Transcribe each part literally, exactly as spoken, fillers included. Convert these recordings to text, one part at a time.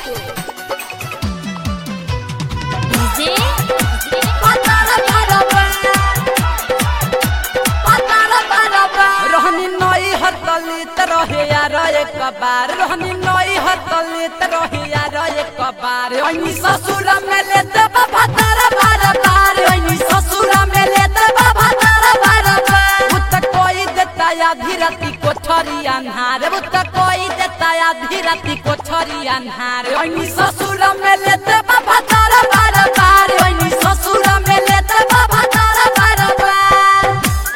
DJ रोहनी नई हतलित रहे यार एक बार रोहनी नई हतलित रहे यार एक बार ओनी ससुर में लेते बाबा तारा बार बार ओनी ससुर में लेते बाबा तारा बार बार उत कोई देता या धीरती को छरी अन्हार उत कोई देता या धीरती को छरी अन्हार ओनी ससुर में लेते बाबा तारा बार बार ओनी ससुर में लेते बाबा तारा बार बार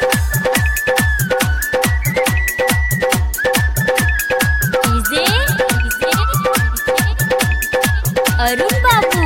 डीजे अरुण बाबू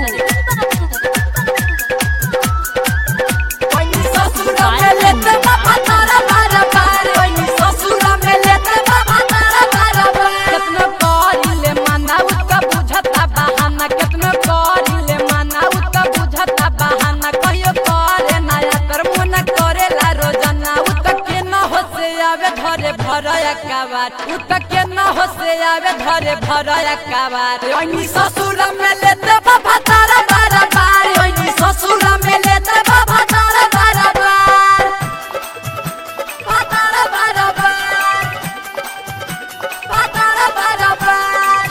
ओनी ससुर में लेते बाबा तारा बार बार ओनी ससुर में लेते बाबा तारा बार बार कितना करिले माना उतना बुझता बहाना कितना करिले माना उतना बुझता बहाना कहियो करे नया कर्म न करेला रोजाना उतना के न होसे आवे घरे भरया काबार उतना के न होसे आवे घरे भरया काबार ओनी ससुर में लेते बाबा तारा बार बार ओनी ससुर में लेते बाबा तारा बार बार तारा बार बार तारा बार बार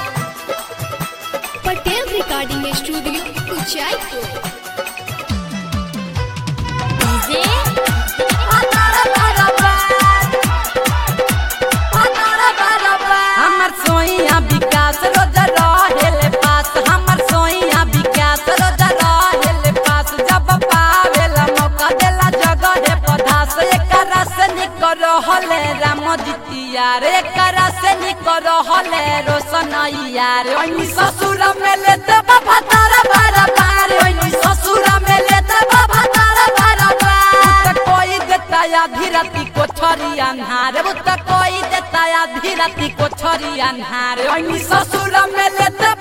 Patel recording studio Uchaipur. DJ तारा बार बार तारा बार बार हमर सोइया विकास रोज रहेले पास हमर सोइया विकास रोज रहेले पास जब पावेला मौका देला जगह पधास एकरा से निक रहले राम जितिया रे एकरा से निक रहले रोशनैया रे ओनी ससुर में लेते बाबा तारा बार बार ओनी ससुर में लेते बाबा तारा बार बार उत कोई देता या धीरती को छरी अन्हार उत कोई देता या धीरती को छरी अन्हार ओनी ससुर में लेते